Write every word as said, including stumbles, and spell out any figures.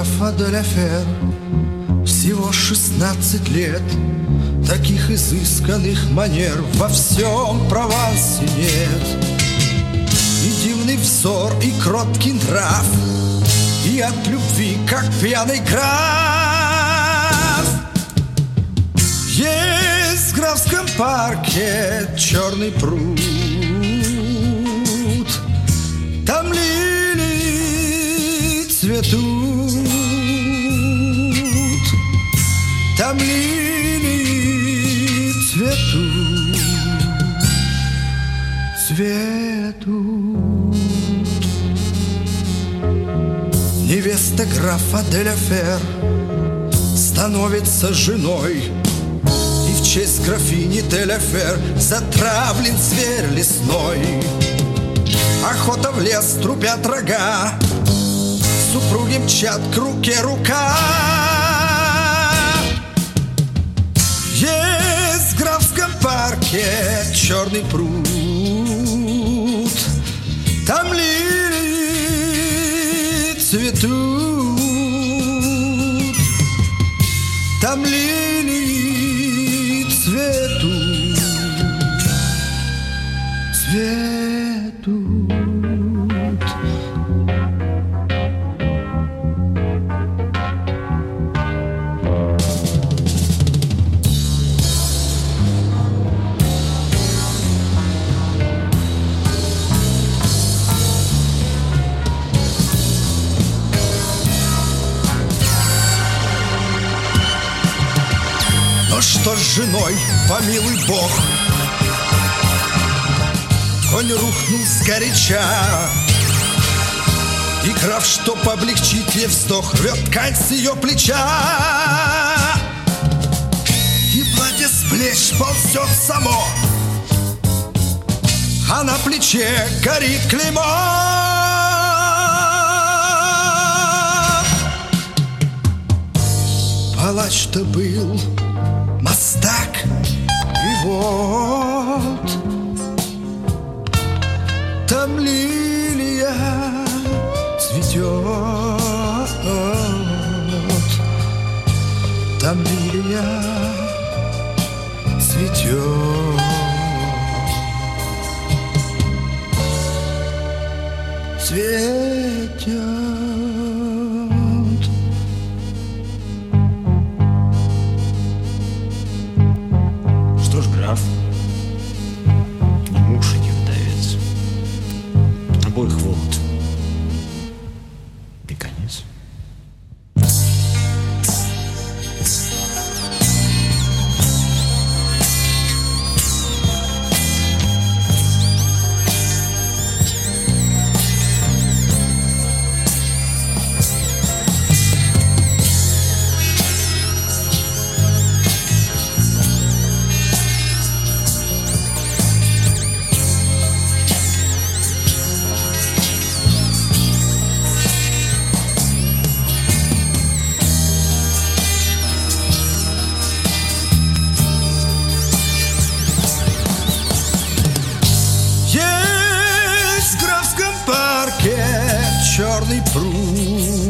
графа де ля Фер. Всего шестнадцать лет, таких изысканных манер во всем Провансе нет. И дивный взор, и кроткий нрав, и от любви, как пьяный граф. Есть в графском парке черный пруд, там лилии цветут, там лилии цветут, цветут. Невеста графа де ля Фер становится женой, и в честь графини де ля Фер затравлен зверь лесной. Охота в лес, трупят рога, супруги мчат к руке рука. Есть в графском парке черный пруд, там лилии цветут, там лилии цветут, цветут. Но что с женой, помилуй Бог, конь рухнул сгоряча, и граф, чтоб облегчить ей вздох, рвет ткань с ее плеча. И платье с плеч ползет само, а на плече горит клеймо. Палач-то был мастак, и вот там лилия цветет, там лилия цветет, цветет. Граф, ни муж, ни вдовец, обоих вот и конец. Есть в графском парке черный пруд,